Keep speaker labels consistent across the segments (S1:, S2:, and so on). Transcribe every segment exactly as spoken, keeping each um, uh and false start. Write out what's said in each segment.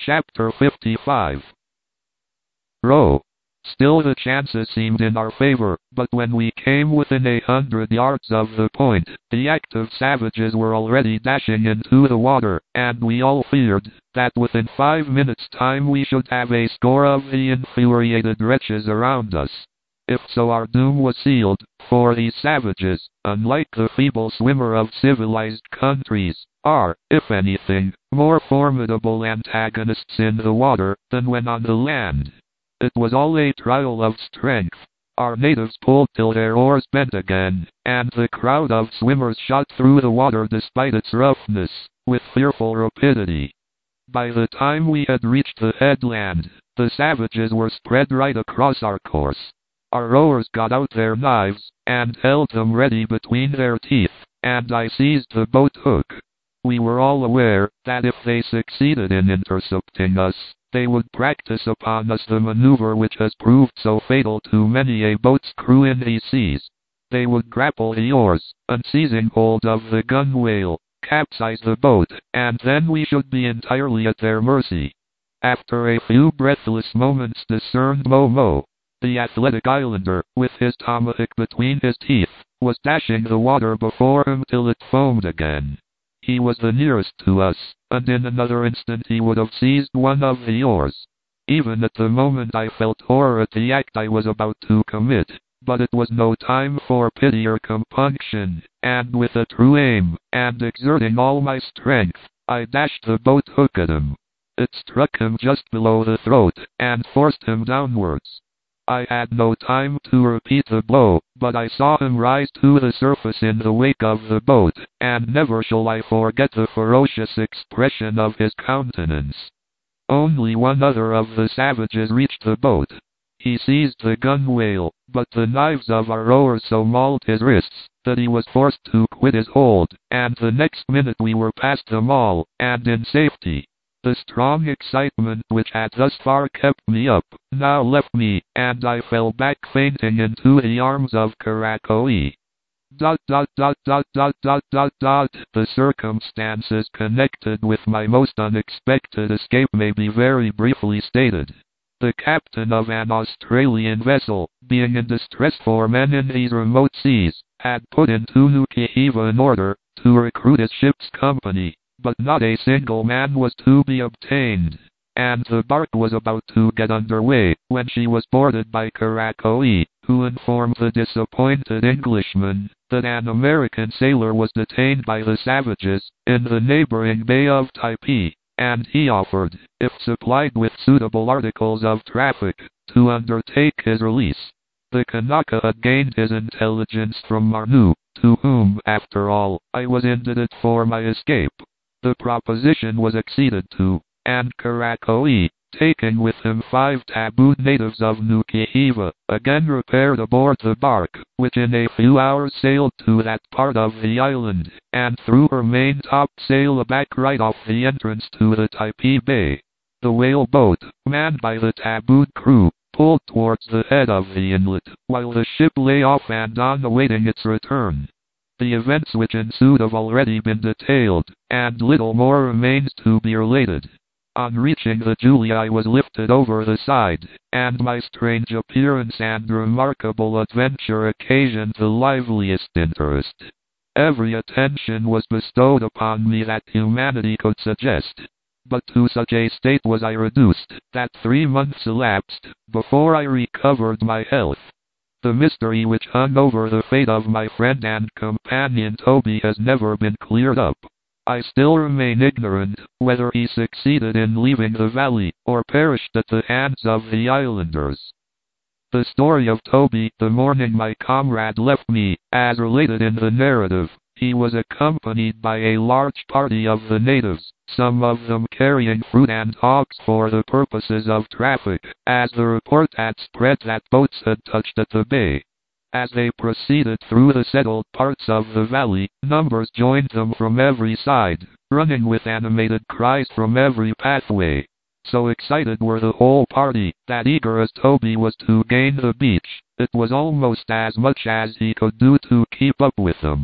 S1: Chapter fifty-five. Row. Still the chances seemed in our favor, but when we came within a hundred yards of the point, the active savages were already dashing into the water, and we all feared that within five minutes' time we should have a score of the infuriated wretches around us. If so, our doom was sealed, for these savages, unlike the feeble swimmer of civilized countries, are, if anything, more formidable antagonists in the water than when on the land. It was all a trial of strength. Our natives pulled till their oars bent again, and the crowd of swimmers shot through the water despite its roughness, with fearful rapidity. By the time we had reached the headland, the savages were spread right across our course. Our rowers got out their knives, and held them ready between their teeth, and I seized the boat hook. We were all aware that if they succeeded in intercepting us, they would practice upon us the maneuver which has proved so fatal to many a boat's crew in these seas. They would grapple the oars, and seizing hold of the gunwale, capsize the boat, and then we should be entirely at their mercy. After a few breathless moments discerned Momo. The athletic islander, with his tomahawk between his teeth, was dashing the water before him till it foamed again. He was the nearest to us, and in another instant he would have seized one of the oars. Even at the moment I felt horror at the act I was about to commit, but it was no time for pity or compunction, and with a true aim, and exerting all my strength, I dashed the boat hook at him. It struck him just below the throat, and forced him downwards. I had no time to repeat the blow, but I saw him rise to the surface in the wake of the boat, and never shall I forget the ferocious expression of his countenance. Only one other of the savages reached the boat. He seized the gunwale, but the knives of our rowers so mauled his wrists that he was forced to quit his hold, and the next minute we were past them all, and in safety. The strong excitement which had thus far kept me up, now left me, and I fell back fainting into the arms of Karakoe. Dot dot dot dot dot dot dot dot. The circumstances connected with my most unexpected escape may be very briefly stated. The captain of an Australian vessel, being in distress for men in these remote seas, had put into Nukuheva in order to recruit his ship's company. But not a single man was to be obtained, and the bark was about to get under way when she was boarded by Karakoe, who informed the disappointed Englishman that an American sailor was detained by the savages in the neighboring Bay of Taipei, and he offered, if supplied with suitable articles of traffic, to undertake his release. The Kanaka had gained his intelligence from Marnu, to whom, after all, I was indebted for my escape. The proposition was acceded to, and Karakoe, taking with him five tabooed natives of Nukuheva, again repaired aboard the bark, which in a few hours sailed to that part of the island, and threw her main topsail aback right off the entrance to the Taipei Bay. The whale boat, manned by the tabooed crew, pulled towards the head of the inlet, while the ship lay off and on awaiting its return. The events which ensued have already been detailed, and little more remains to be related. On reaching the Julia I was lifted over the side, and my strange appearance and remarkable adventure occasioned the liveliest interest. Every attention was bestowed upon me that humanity could suggest, but to such a state was I reduced, that three months elapsed before I recovered my health. The mystery which hung over the fate of my friend and companion Toby has never been cleared up. I still remain ignorant whether he succeeded in leaving the valley, or perished at the hands of the islanders. The story of Toby the morning my comrade left me, as related in the narrative. He was accompanied by a large party of the natives, some of them carrying fruit and hogs for the purposes of traffic, as the report had spread that boats had touched at the bay. As they proceeded through the settled parts of the valley, numbers joined them from every side, running with animated cries from every pathway. So excited were the whole party, that eager as Toby was to gain the beach, it was almost as much as he could do to keep up with them.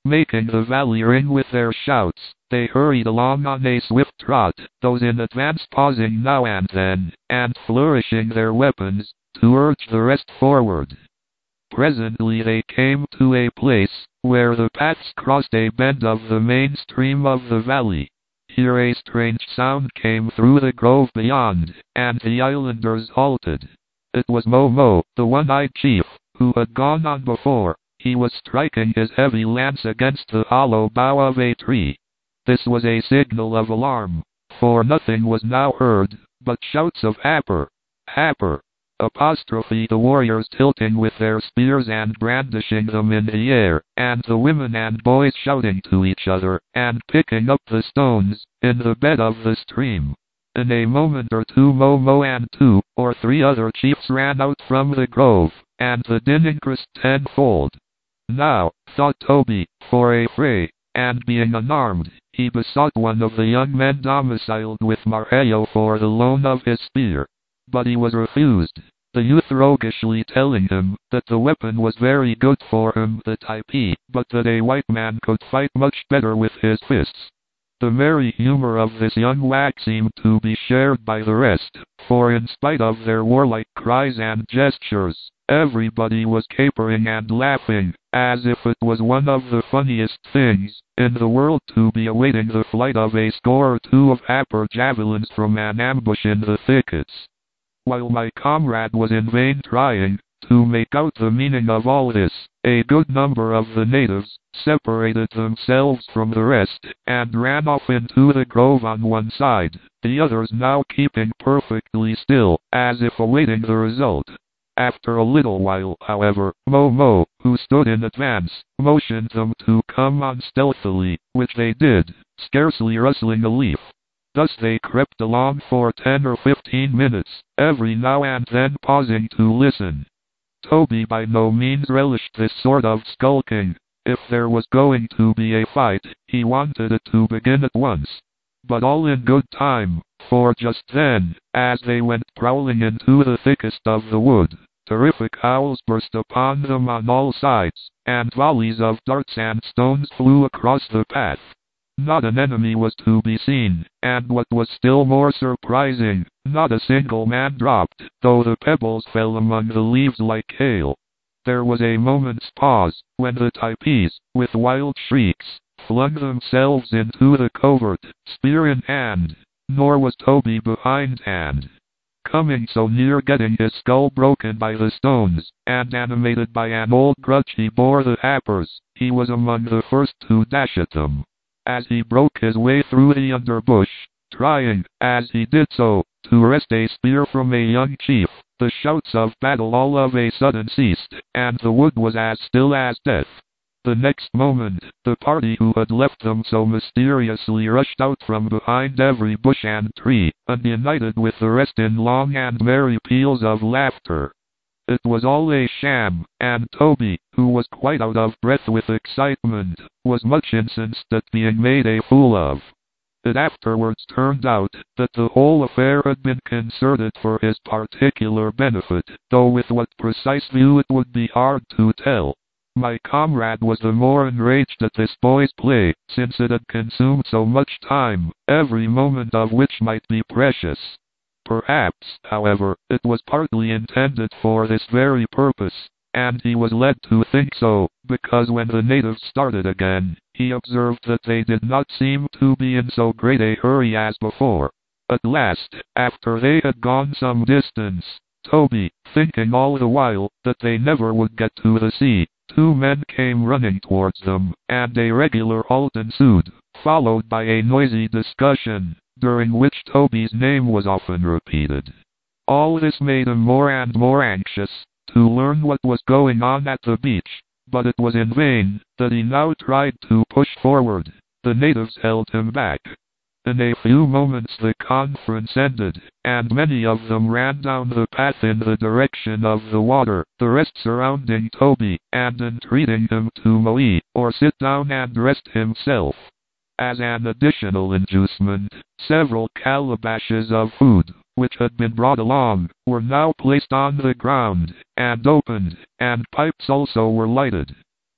S1: making the valley ring with their shouts. They hurried along on a swift trot, those in advance pausing now and then, and flourishing their weapons, to urge the rest forward. Presently they came to a place, where the paths crossed a bend of the main stream of the valley. Here a strange sound came through the grove beyond, and the islanders halted. It was Momo, the one-eyed chief, who had gone on before. He was striking his heavy lance against the hollow bough of a tree. This was a signal of alarm, for nothing was now heard but shouts of Happer, Happer, apostrophe the warriors tilting with their spears and brandishing them in the air, and the women and boys shouting to each other, and picking up the stones, in the bed of the stream. In a moment or two Momo and two or three other chiefs ran out from the grove, and the din increased tenfold. Now, thought Toby, for a fray, and being unarmed, he besought one of the young men domiciled with Marheyo for the loan of his spear. But he was refused, the youth roguishly telling him that the weapon was very good for him, the Typee, but that a white man could fight much better with his fists. The merry humor of this young wag seemed to be shared by the rest, for in spite of their warlike cries and gestures, everybody was capering and laughing, as if it was one of the funniest things in the world to be awaiting the flight of a score or two of Happer javelins from an ambush in the thickets. While my comrade was in vain trying to make out the meaning of all this, a good number of the natives separated themselves from the rest, and ran off into the grove on one side, the others now keeping perfectly still, as if awaiting the result. After a little while, however, Momo, who stood in advance, motioned them to come on stealthily, which they did, scarcely rustling a leaf. Thus they crept along for ten or fifteen minutes, every now and then pausing to listen. Toby by no means relished this sort of skulking. If there was going to be a fight, he wanted it to begin at once. But all in good time, for just then, as they went prowling into the thickest of the wood, terrific howls burst upon them on all sides, and volleys of darts and stones flew across the path. Not an enemy was to be seen, and what was still more surprising, not a single man dropped, though the pebbles fell among the leaves like hail. There was a moment's pause, when the Typees, with wild shrieks, flung themselves into the covert, spear in hand, nor was Toby behindhand. Coming so near getting his skull broken by the stones, and animated by an old grudge he bore the Happers, he was among the first to dash at them. As he broke his way through the underbush, trying, as he did so, to wrest a spear from a young chief, the shouts of battle all of a sudden ceased, and the wood was as still as death. The next moment, the party who had left them so mysteriously rushed out from behind every bush and tree, and united with the rest in long and merry peals of laughter. It was all a sham, and Toby, who was quite out of breath with excitement, was much incensed at being made a fool of. It afterwards turned out that the whole affair had been concerted for his particular benefit, though with what precise view it would be hard to tell. My comrade was the more enraged at this boy's play, since it had consumed so much time, every moment of which might be precious. Perhaps, however, it was partly intended for this very purpose, and he was led to think so, because when the natives started again, he observed that they did not seem to be in so great a hurry as before. At last, after they had gone some distance, Toby, thinking all the while that they never would get to the sea, two men came running towards them, and a regular halt ensued, followed by a noisy discussion, during which Toby's name was often repeated. All this made him more and more anxious to learn what was going on at the beach, but it was in vain that he now tried to push forward. The natives held him back. In a few moments the conference ended, and many of them ran down the path in the direction of the water, the rest surrounding Toby, and entreating him to moe, or sit down and rest himself. As an additional inducement, several calabashes of food, which had been brought along, were now placed on the ground, and opened, and pipes also were lighted.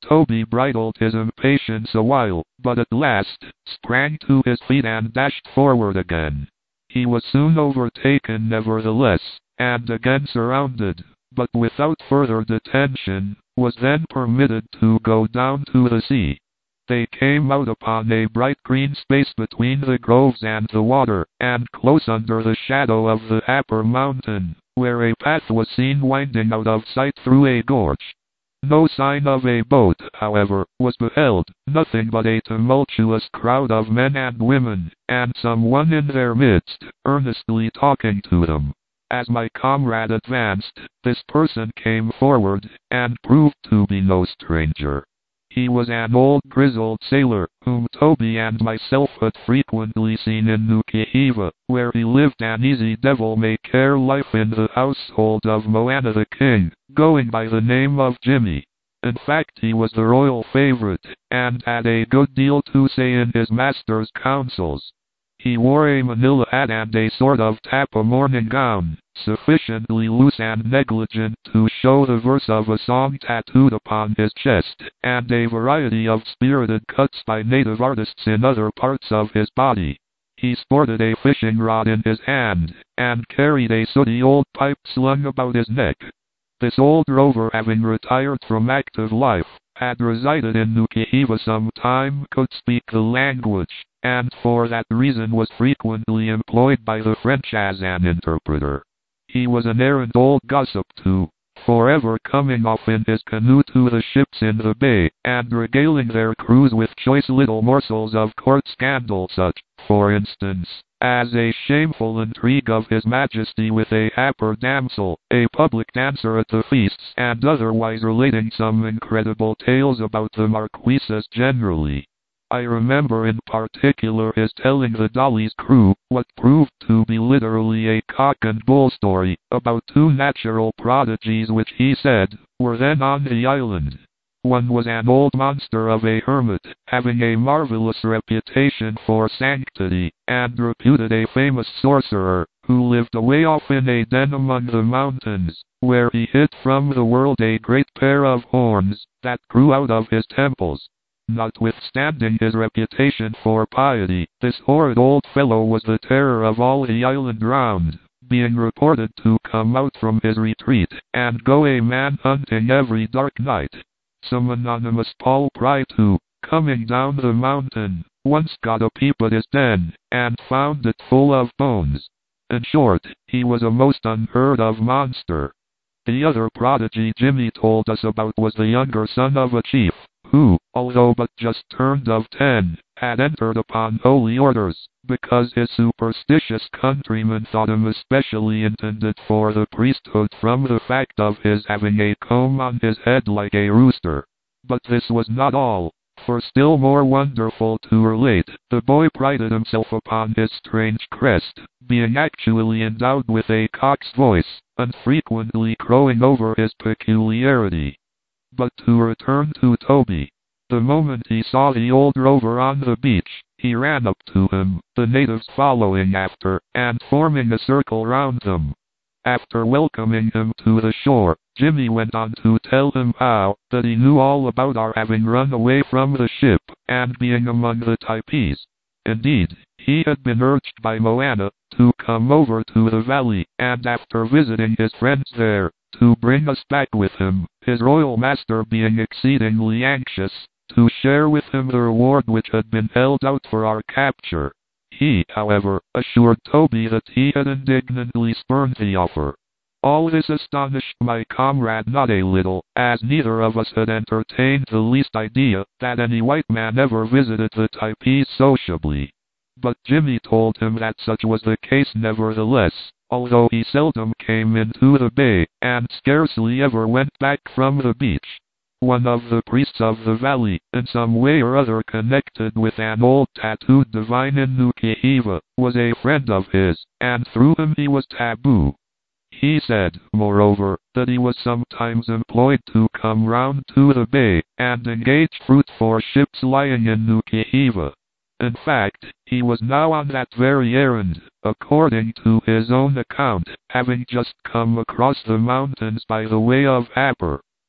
S1: Toby bridled his impatience a while, but at last sprang to his feet and dashed forward again. He was soon overtaken nevertheless, and again surrounded, but without further detention, was then permitted to go down to the sea. They came out upon a bright green space between the groves and the water, and close under the shadow of the upper mountain, where a path was seen winding out of sight through a gorge. No sign of a boat, however, was beheld, nothing but a tumultuous crowd of men and women, and someone in their midst, earnestly talking to them. As my comrade advanced, this person came forward, and proved to be no stranger. He was an old grizzled sailor, whom Toby and myself had frequently seen in Nukuhiva, where he lived an easy devil-may-care life in the household of Moana the king, going by the name of Jimmy. In fact, he was the royal favorite, and had a good deal to say in his master's councils. He wore a manila hat and a sort of tapa morning gown, sufficiently loose and negligent to show the verse of a song tattooed upon his chest, and a variety of spirited cuts by native artists in other parts of his body. He sported a fishing rod in his hand, and carried a sooty old pipe slung about his neck. This old rover, having retired from active life, had resided in Nukuhiva some time, could speak the language, and for that reason was frequently employed by the French as an interpreter. He was an errant old gossip too, forever coming off in his canoe to the ships in the bay, and regaling their crews with choice little morsels of court scandal, such, for instance, as a shameful intrigue of His Majesty with a happer damsel, a public dancer at the feasts, and otherwise relating some incredible tales about the marquises generally. I remember in particular his telling the Dolly's crew, what proved to be literally a cock and bull story, about two natural prodigies which he said, were then on the island. One was an old monster of a hermit, having a marvelous reputation for sanctity, and reputed a famous sorcerer, who lived away off in a den among the mountains, where he hid from the world a great pair of horns, that grew out of his temples. Notwithstanding his reputation for piety, this horrid old fellow was the terror of all the island round, being reported to come out from his retreat, and go a man-hunting every dark night. Some anonymous Paul Pry too, coming down the mountain, once got a peep at his den, and found it full of bones. In short, he was a most unheard of monster. The other prodigy Jimmy told us about was the younger son of a chief, who, although but just turned of ten, had entered upon holy orders, because his superstitious countrymen thought him especially intended for the priesthood from the fact of his having a comb on his head like a rooster. But this was not all, for still more wonderful to relate, the boy prided himself upon his strange crest, being actually endowed with a cock's voice, and frequently crowing over his peculiarity. But to return to Toby. The moment he saw the old rover on the beach, he ran up to him, the natives following after, and forming a circle round them. After welcoming him to the shore, Jimmy went on to tell him how that he knew all about our having run away from the ship, and being among the Typees. Indeed, he had been urged by Moana to come over to the valley, and after visiting his friends there, to bring us back with him, his royal master being exceedingly anxious to share with him the reward which had been held out for our capture. He, however, assured Toby that he had indignantly spurned the offer. All this astonished my comrade not a little, as neither of us had entertained the least idea that any white man ever visited the Typees sociably. But Jimmy told him that such was the case nevertheless, although he seldom came into the bay, and scarcely ever went back from the beach. One of the priests of the valley, in some way or other connected with an old tattooed divine in Nukuhiva, was a friend of his, and through him he was taboo. He said, moreover, that he was sometimes employed to come round to the bay, and engage fruit for ships lying in Nukuhiva. In fact, he was now on that very errand, according to his own account, having just come across the mountains by the way of Happer.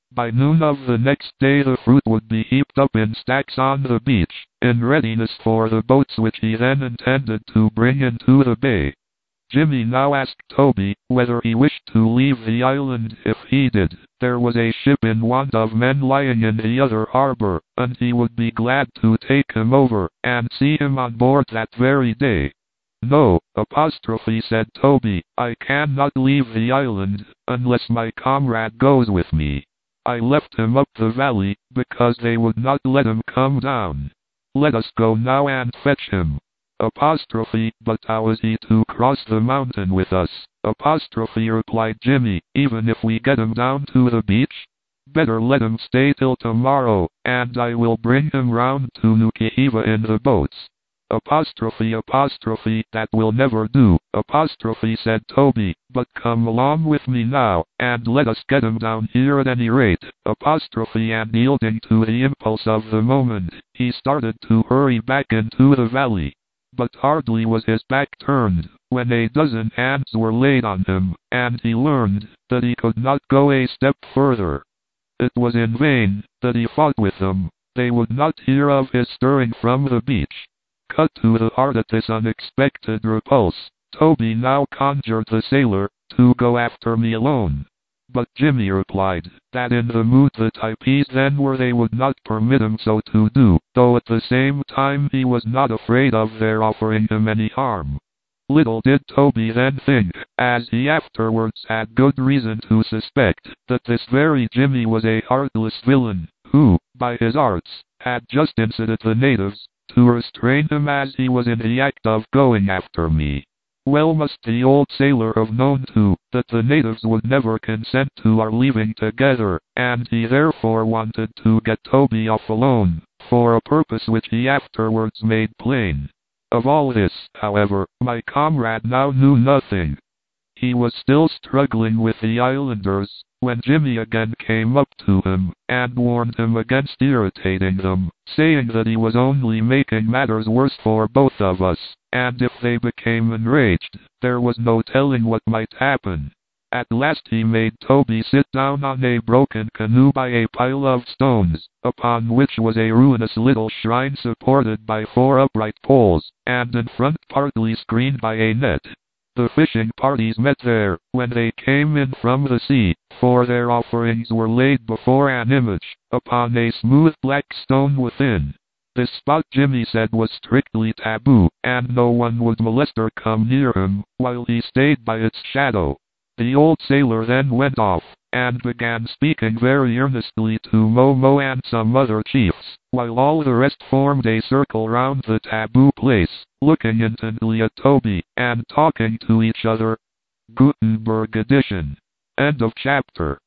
S1: By noon of the next day the fruit would be heaped up in stacks on the beach, in readiness for the boats which he then intended to bring into the bay. Jimmy now asked Toby whether he wished to leave the island. If he did, there was a ship in want of men lying in the other harbor, and he would be glad to take him over, and see him on board that very day. No, apostrophe said Toby, I cannot leave the island, unless my comrade goes with me. I left him up the valley, because they would not let him come down. Let us go now and fetch him. Apostrophe, but how is he to cross the mountain with us? Apostrophe replied Jimmy, even if we get him down to the beach? Better let him stay till tomorrow, and I will bring him round to Nukuhiva in the boats. Apostrophe apostrophe that will never do, apostrophe said Toby, but come along with me now, and let us get him down here at any rate. Apostrophe and yielding to the impulse of the moment, he started to hurry back into the valley. But hardly was his back turned, when a dozen hands were laid on him, and he learned that he could not go a step further. It was in vain that he fought with them. They would not hear of his stirring from the beach. Cut to the heart at this unexpected repulse, Toby now conjured the sailor to go after me alone. But Jimmy replied that in the mood the Typees then were they would not permit him so to do, though at the same time he was not afraid of their offering him any harm. Little did Toby then think, as he afterwards had good reason to suspect, that this very Jimmy was a heartless villain, who, by his arts, had just incited the natives to restrain him as he was in the act of going after me. Well must the old sailor have known too, that the natives would never consent to our leaving together, and he therefore wanted to get Toby off alone, for a purpose which he afterwards made plain. Of all this, however, my comrade now knew nothing. He was still struggling with the islanders, when Jimmy again came up to him, and warned him against irritating them, saying that he was only making matters worse for both of us, and if they became enraged, there was no telling what might happen. At last he made Toby sit down on a broken canoe by a pile of stones, upon which was a ruinous little shrine supported by four upright poles, and in front partly screened by a net. The fishing parties met there, when they came in from the sea, for their offerings were laid before an image, upon a smooth black stone within. This spot Jimmy said was strictly taboo, and no one would molest or come near him, while he stayed by its shadow. The old sailor then went off, and began speaking very earnestly to Momo and some other chiefs, while all the rest formed a circle round the taboo place, looking intently at Toby, and talking to each other. Gutenberg edition. End of chapter.